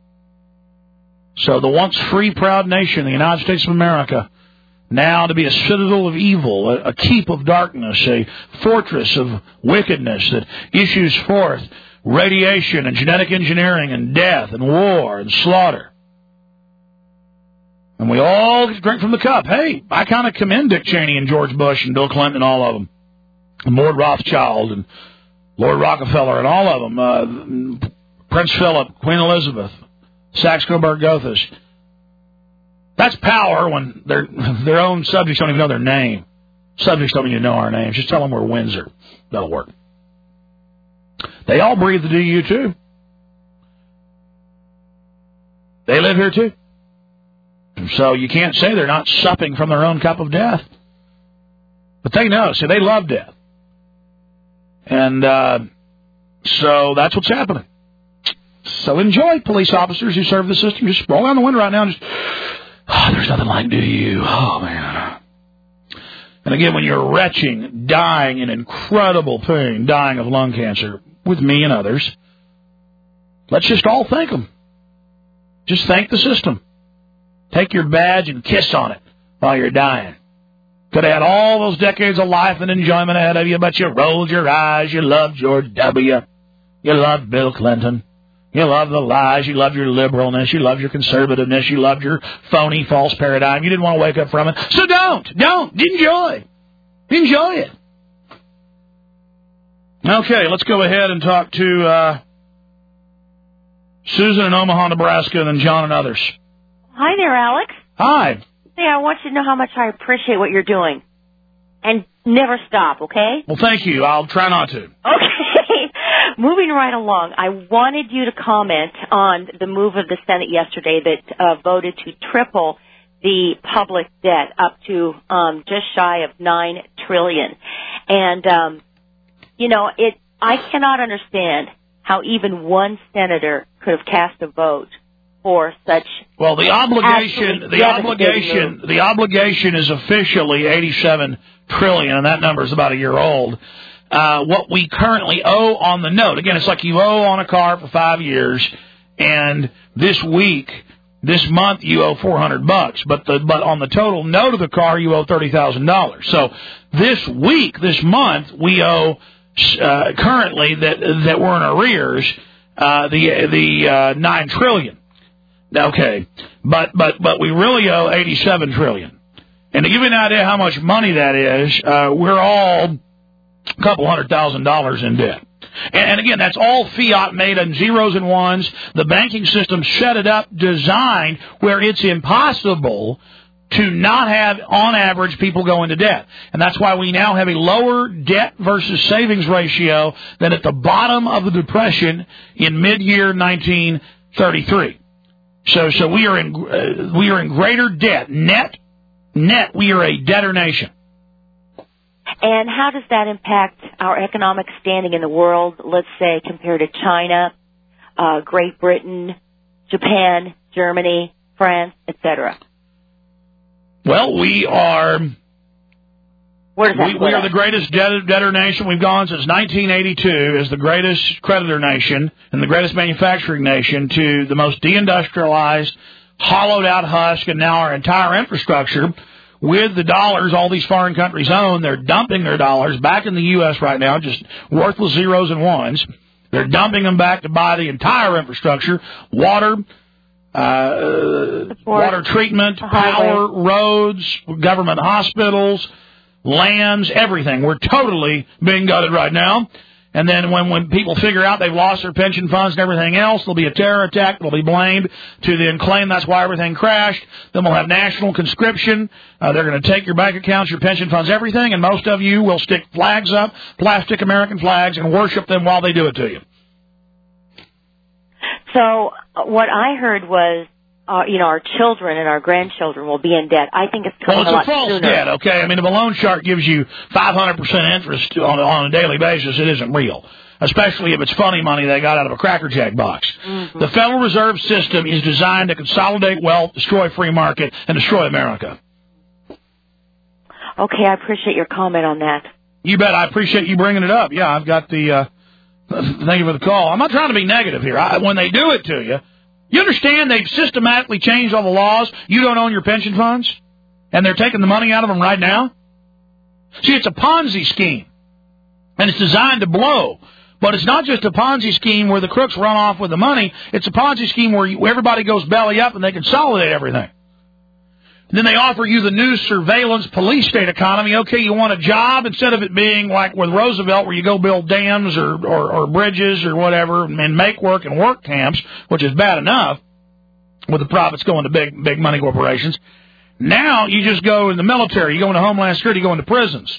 So the once free, proud nation, the United States of America, now to be a citadel of evil, a keep of darkness, a fortress of wickedness that issues forth radiation and genetic engineering and death and war and slaughter. And we all drink from the cup. Hey, I kind of commend Dick Cheney and George Bush and Bill Clinton and all of them. And Lord Rothschild and Lord Rockefeller and all of them. Prince Philip, Queen Elizabeth, Saxe-Coburg-Gotha. That's power when their own subjects don't even know their name. Subjects don't even know our names. Just tell them we're Windsor. That'll work. They all breathe the DU too. They live here too. So you can't say they're not supping from their own cup of death. But they know. See, they love death. And so that's what's happening. So enjoy, police officers who serve the system. Just roll down the window right now and just, there's nothing like DU. Oh, man. And again, when you're retching, dying in incredible pain, dying of lung cancer with me and others, let's just all thank them. Just thank the system. Take your badge and kiss on it while you're dying. Could have had all those decades of life and enjoyment ahead of you, but you rolled your eyes. You loved George W. You loved Bill Clinton. You loved the lies. You loved your liberalness. You loved your conservativeness. You loved your phony, false paradigm. You didn't want to wake up from it. So don't. Enjoy. Enjoy it. Okay, let's go ahead and talk to Susan in Omaha, Nebraska, and then John and others. Hi there, Alex. Hi. Hey, I want you to know how much I appreciate what you're doing. And never stop, okay? Well, thank you. I'll try not to. Okay. Moving right along, I wanted you to comment on the move of the Senate yesterday that voted to triple the public debt up to just shy of $9 trillion. And, I cannot understand how even one senator could have cast a vote for such. Well, the obligation is officially $87 trillion, and that number is about a year old. What we currently owe on the note, again, it's like you owe on a car for 5 years, and this month you owe $400, but on the total note of the car you owe $30,000. So this month we owe currently that we're in arrears the $9 trillion. Okay, but we really owe $87 trillion. And to give you an idea how much money that is, we're all a couple $100,000 in debt. And again, that's all fiat made in zeros and ones. The banking system set it up, designed where it's impossible to not have, on average, people go into debt. And that's why we now have a lower debt versus savings ratio than at the bottom of the Depression in mid-year 1933. So we are in greater debt. Net, we are a debtor nation. And how does that impact our economic standing in the world, let's say, compared to China, Great Britain, Japan, Germany, France, etc.? Well, we are the greatest debtor nation. We've gone since 1982 as the greatest creditor nation and the greatest manufacturing nation to the most deindustrialized, hollowed-out husk, and now our entire infrastructure with the dollars all these foreign countries own. They're dumping their dollars back in the U.S. right now, just worthless zeros and ones. They're dumping them back to buy the entire infrastructure, water treatment, power, roads, government hospitals, lands, everything. We're totally being gutted right now. And then when people figure out they've lost their pension funds and everything else, there'll be a terror attack. They'll be blamed to then claim that's why everything crashed. Then we'll have national conscription. They're going to take your bank accounts, your pension funds, everything, and most of you will stick flags up, plastic American flags, and worship them while they do it to you. So what I heard was, our children and our grandchildren will be in debt. I think it's coming a lot sooner. Well, it's a false debt, okay? I mean, if a loan shark gives you 500% interest on a daily basis, it isn't real, especially if it's funny money they got out of a Cracker Jack box. Mm-hmm. The Federal Reserve System is designed to consolidate wealth, destroy free market, and destroy America. Okay, I appreciate your comment on that. You bet. I appreciate you bringing it up. Yeah, I've got the... thank you for the call. I'm not trying to be negative here. When they do it to you, you understand they've systematically changed all the laws. You don't own your pension funds, and they're taking the money out of them right now. See, it's a Ponzi scheme, and it's designed to blow. But it's not just a Ponzi scheme where the crooks run off with the money. It's a Ponzi scheme where everybody goes belly up and they consolidate everything. Then they offer you the new surveillance police state economy. Okay, you want a job instead of it being like with Roosevelt where you go build dams or bridges or whatever and make work and work camps, which is bad enough with the profits going to big money corporations. Now you just go in the military, you go into Homeland Security, you go into prisons.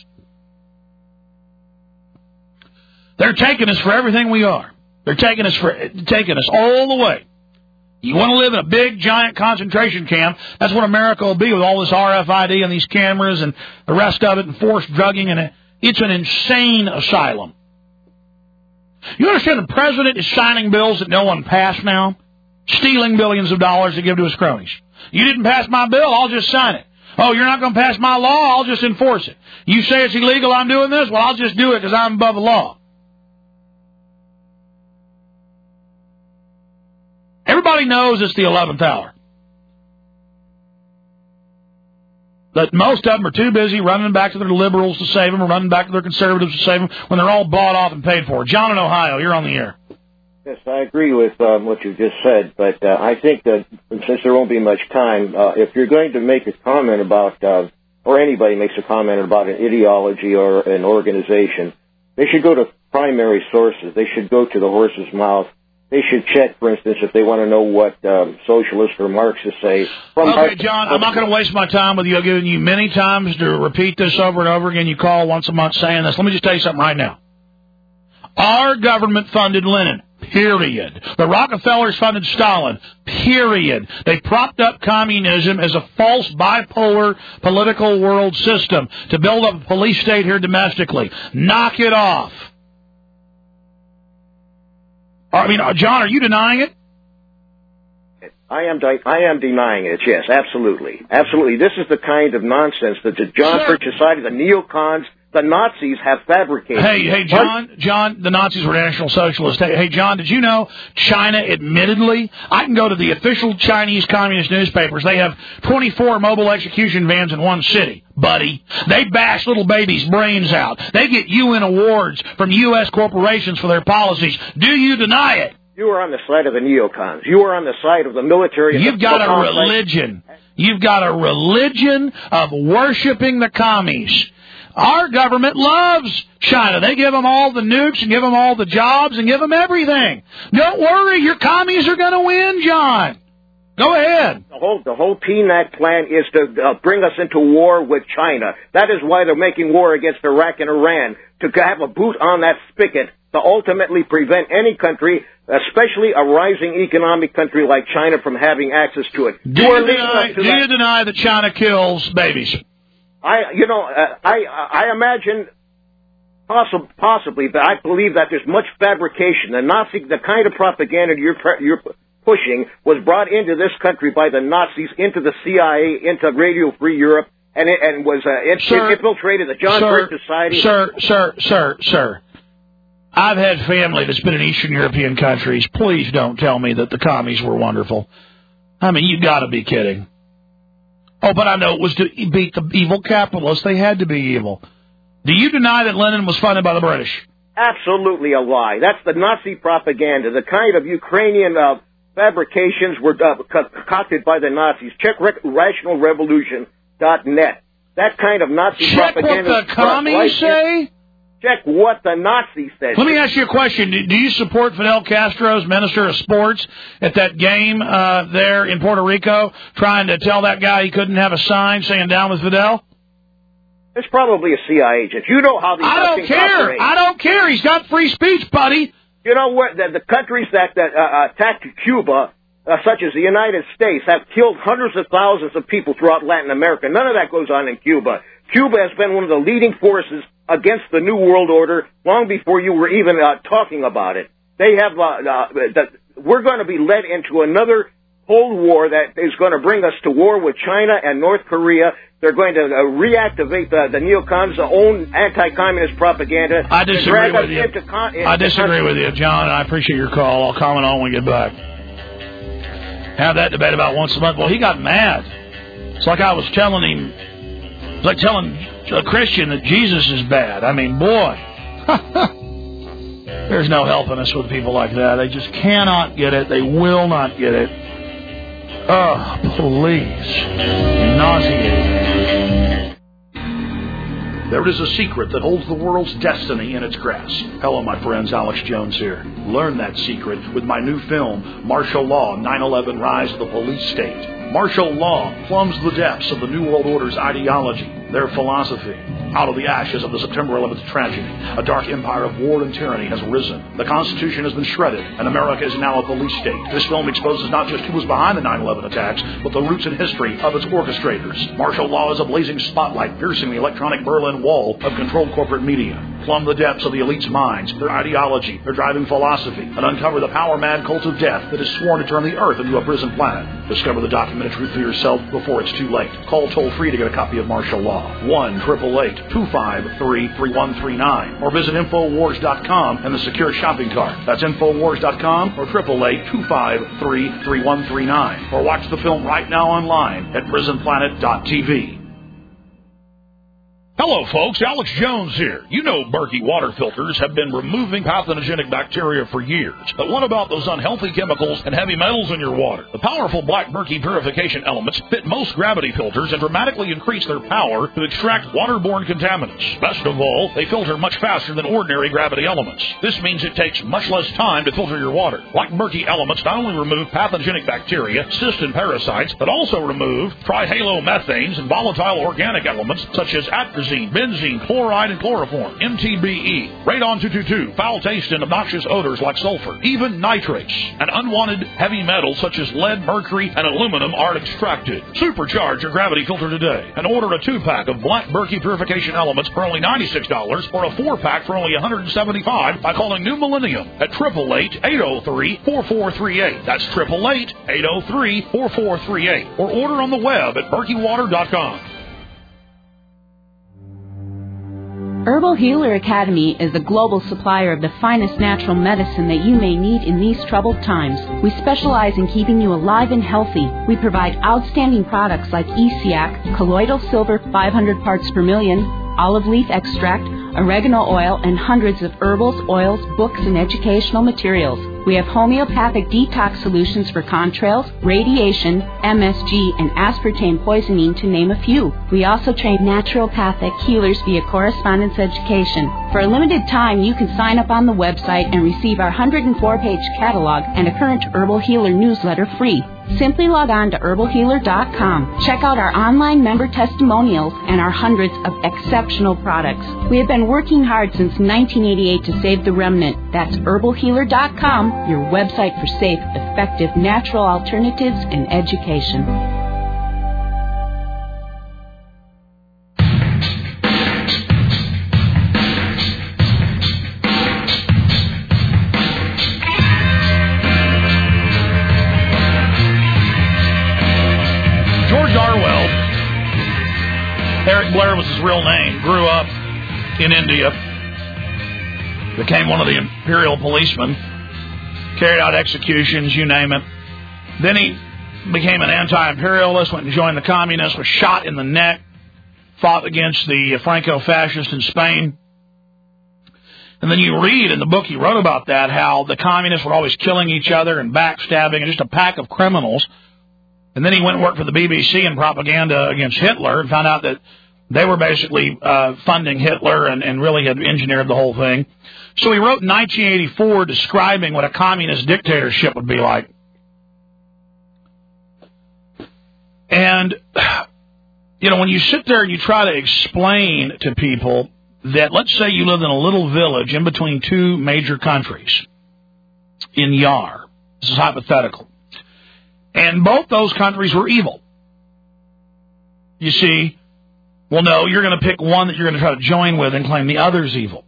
They're taking us for everything we are. They're taking us all the way. You want to live in a big, giant concentration camp, that's what America will be with all this RFID and these cameras and the rest of it and forced drugging. And it's an insane asylum. You understand the president is signing bills that no one passed now? Stealing billions of dollars to give to his cronies. You didn't pass my bill, I'll just sign it. Oh, you're not going to pass my law, I'll just enforce it. You say it's illegal, I'm doing this, well, I'll just do it because I'm above the law. Everybody knows it's the 11th hour. But most of them are too busy running back to their liberals to save them or running back to their conservatives to save them when they're all bought off and paid for. John in Ohio, you're on the air. Yes, I agree with what you just said, but I think that since there won't be much time, if you're going to make a comment about, or anybody makes a comment about an ideology or an organization, they should go to primary sources. They should go to the horse's mouth. They should check, for instance, if they want to know what socialists or Marxists say. Okay, John, I'm not going to waste my time with you. I've given you many times to repeat this over and over again. You call once a month saying this. Let me just tell you something right now. Our government funded Lenin, period. The Rockefellers funded Stalin, period. They propped up communism as a false bipolar political world system to build up a police state here domestically. Knock it off. I mean, John, are you denying it? I am denying it, yes, absolutely. Absolutely. This is the kind of nonsense that the John Birch Society, the neocons, the Nazis have fabricated. Hey, John, the Nazis were National Socialists. Hey, John, did you know China admittedly, I can go to the official Chinese communist newspapers. They have 24 mobile execution vans in one city, buddy. They bash little babies' brains out. They get UN awards from U.S. corporations for their policies. Do you deny it? You are on the side of the neocons. You are on the side of the military. You've got a religion. You've got a religion of worshiping the commies. Our government loves China. They give them all the nukes and give them all the jobs and give them everything. Don't worry, your commies are going to win, John. Go ahead. The whole PNAC plan is to bring us into war with China. That is why they're making war against Iraq and Iran, to have a boot on that spigot to ultimately prevent any country, especially a rising economic country like China, from having access to it. Do you deny that China kills babies? I imagine possibly, but I believe that there's much fabrication. The kind of propaganda you're pushing was brought into this country by the Nazis, into the CIA, into Radio Free Europe, and was infiltrated the John Birch Society. Sir. I've had family that's been in Eastern European countries. Please don't tell me that the commies were wonderful. I mean, you got to be kidding. Oh, but I know it was to beat the evil capitalists. They had to be evil. Do you deny that Lenin was funded by the British? Absolutely a lie. That's the Nazi propaganda. The kind of Ukrainian fabrications were concocted by the Nazis. Check rationalrevolution.net. That kind of Nazi propaganda. Check what the commies say? Check what the Nazis said. Let me ask you a question. Do you support Fidel Castro's Minister of Sports at that game there in Puerto Rico, trying to tell that guy he couldn't have a sign saying down with Fidel? It's probably a CIA agent. You know how these things operate. I don't care. He's got free speech, buddy. You know what? The countries that attacked Cuba, such as the United States, have killed hundreds of thousands of people throughout Latin America. None of that goes on in Cuba. Cuba has been one of the leading forces against the New World Order long before you were even talking about it. They have. We're going to be led into another Cold War that is going to bring us to war with China and North Korea. They're going to reactivate the neocons' own anti-communist propaganda. I disagree with you. I disagree with you, John, and I appreciate your call. I'll comment on when we get back. Have that debate about once a month. Well, he got mad. It's like I was telling him. It's like telling a Christian that Jesus is bad. I mean, boy. There's no helping us with people like that. They just cannot get it. They will not get it. Oh, please. Nauseating. There is a secret that holds the world's destiny in its grasp. Hello, my friends. Alex Jones here. Learn that secret with my new film, Martial Law, 9/11 Rise of the Police State. Martial law plumbs the depths of the New World Order's ideology, their philosophy. Out of the ashes of the September 11th tragedy, a dark empire of war and tyranny has risen. The Constitution has been shredded, and America is now a police state. This film exposes not just who was behind the 9/11 attacks, but the roots and history of its orchestrators. Martial law is a blazing spotlight piercing the electronic Berlin Wall of controlled corporate media. Plumb the depths of the elite's minds, their ideology, their driving philosophy, and uncover the power-mad cult of death that is sworn to turn the Earth into a prison planet. Discover the documented truth for yourself before it's too late. Call toll-free to get a copy of Martial Law. 1-888-253-3139. Or visit Infowars.com and the secure shopping cart. That's Infowars.com or 888-253-3139. Or watch the film right now online at prisonplanet.tv. Hello, folks. Alex Jones here. You know Berkey water filters have been removing pathogenic bacteria for years. But what about those unhealthy chemicals and heavy metals in your water? The powerful Black Berkey purification elements fit most gravity filters and dramatically increase their power to extract waterborne contaminants. Best of all, they filter much faster than ordinary gravity elements. This means it takes much less time to filter your water. Black Berkey elements not only remove pathogenic bacteria, cysts, and parasites, but also remove trihalomethanes and volatile organic elements such as atrazine, benzene, chloride, and chloroform, MTBE, radon-222, foul taste and obnoxious odors like sulfur, even nitrates, and unwanted heavy metals such as lead, mercury, and aluminum are extracted. Supercharge your gravity filter today and order a 2-pack of Black Berkey purification elements for only $96 or a 4-pack for only $175 by calling New Millennium at 888-803-4438. That's 888-803-4438. Or order on the web at berkeywater.com. Herbal Healer Academy is a global supplier of the finest natural medicine that you may need in these troubled times. We specialize in keeping you alive and healthy. We provide outstanding products like ESIAC, colloidal silver 500 parts per million, olive leaf extract, oregano oil, and hundreds of herbals, oils, books, and educational materials. We have homeopathic detox solutions for contrails, radiation, MSG, and aspartame poisoning, to name a few. We also train naturopathic healers via correspondence education. For a limited time, you can sign up on the website and receive our 104-page catalog and a current Herbal Healer newsletter free. Simply log on to herbalhealer.com. Check out our online member testimonials and our hundreds of exceptional products. We have been working hard since 1988 to save the remnant. That's herbalhealer.com, your website for safe, effective, natural alternatives and education. Eric Blair was his real name, grew up in India, became one of the imperial policemen, carried out executions, you name it. Then he became an anti-imperialist, went and joined the communists, was shot in the neck, fought against the Franco-fascists in Spain. And then you read in the book he wrote about that, how the communists were always killing each other and backstabbing and just a pack of criminals. And then he went and worked for the BBC in propaganda against Hitler and found out that They were basically funding Hitler and really had engineered the whole thing. So he wrote in 1984 describing what a communist dictatorship would be like. And, you know, when you sit there and you try to explain to people that, let's say you live in a little village in between two major countries in Yar. This is hypothetical. And both those countries were evil. You see, well, no, you're going to pick one that you're going to try to join with and claim the other's evil.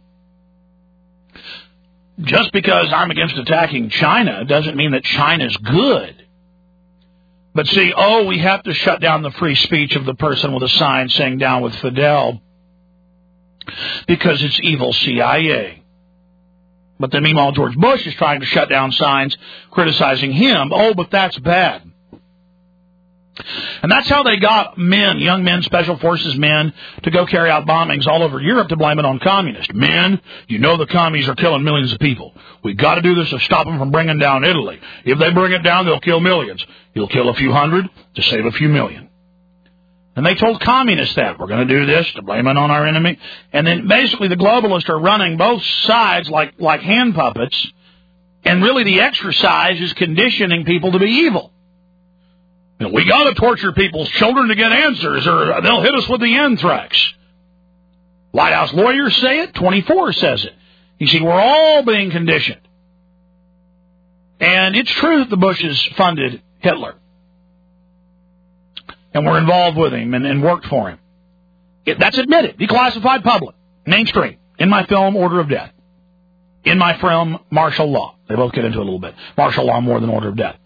Just because I'm against attacking China doesn't mean that China's good. But see, we have to shut down the free speech of the person with a sign saying down with Fidel because it's evil CIA. But then meanwhile, George Bush is trying to shut down signs criticizing him. But that's bad. And that's how they got men, young men, special forces men, to go carry out bombings all over Europe to blame it on communists. Men, you know the commies are killing millions of people. We've got to do this to stop them from bringing down Italy. If they bring it down, they'll kill millions. You'll kill a few hundred to save a few million. And they told communists that. We're going to do this to blame it on our enemy. And then basically the globalists are running both sides like hand puppets. And really the exercise is conditioning people to be evil. You know, we got to torture people's children to get answers, or they'll hit us with the anthrax. Lighthouse lawyers say it. 24 says it. You see, we're all being conditioned. And it's true that the Bushes funded Hitler. And were involved with him and worked for him. That's admitted. Declassified public. Mainstream. In my film, Order of Death. In my film, Martial Law. They both get into it a little bit. Martial Law more than Order of Death.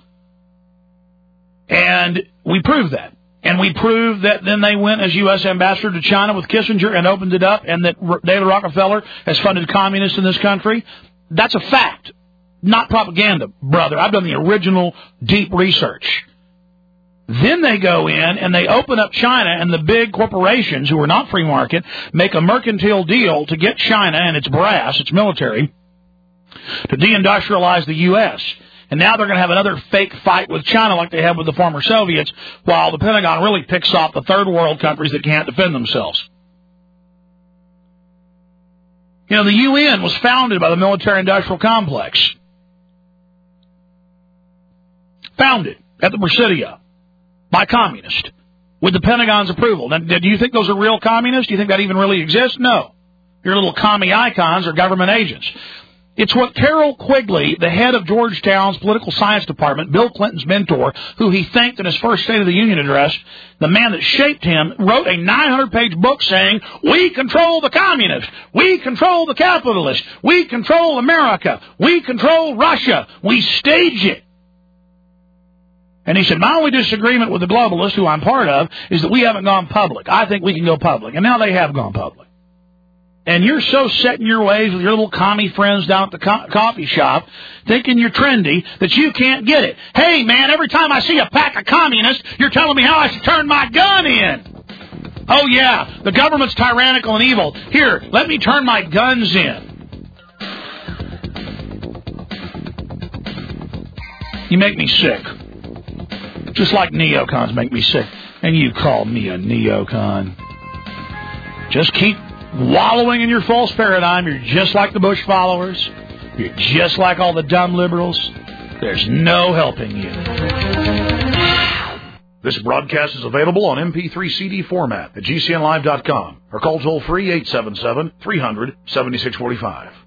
And we proved that. And we proved that then they went as U.S. ambassador to China with Kissinger and opened it up, and that David Rockefeller has funded communists in this country. That's a fact, not propaganda, brother. I've done the original deep research. Then they go in and they open up China, and the big corporations who are not free market make a mercantile deal to get China and its brass, its military, to deindustrialize the U.S., and now they're going to have another fake fight with China like they had with the former Soviets, while the Pentagon really picks off the third world countries that can't defend themselves. You know, the UN was founded by the military-industrial complex. Founded at the Presidio by communists with the Pentagon's approval. Now, do you think those are real communists? Do you think that even really exists? No. Your little commie icons are government agents. It's what Carroll Quigley, the head of Georgetown's political science department, Bill Clinton's mentor, who he thanked in his first State of the Union address, the man that shaped him, wrote a 900-page book saying, we control the communists, we control the capitalists, we control America, we control Russia, we stage it. And he said, my only disagreement with the globalists, who I'm part of, is that we haven't gone public. I think we can go public. And now they have gone public. And you're so set in your ways with your little commie friends down at the coffee shop, thinking you're trendy, that you can't get it. Hey, man, every time I see a pack of communists, you're telling me how I should turn my gun in. Oh, yeah, the government's tyrannical and evil. Here, let me turn my guns in. You make me sick. Just like neocons make me sick. And you call me a neocon. Just keep wallowing in your false paradigm. You're just like the Bush followers. You're just like all the dumb liberals. There's no helping you. This broadcast is available on MP3 CD format at GCNlive.com or call toll free 877-300-7645.